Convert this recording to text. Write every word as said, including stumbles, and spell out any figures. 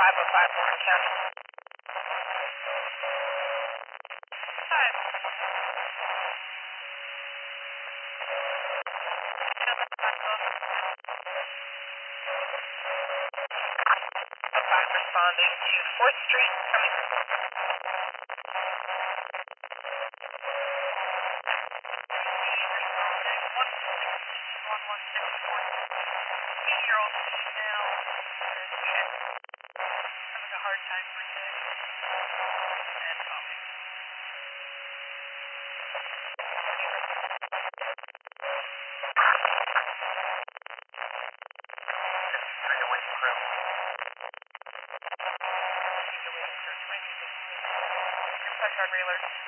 five oh five, Warren County. Five. five responding to fourth Street, coming. one one six four. eight-year-old female check. Having a hard time breathing and coughing. three oh eight crew. three oh eight crew, twenty-two fifty. Touch on Rayler.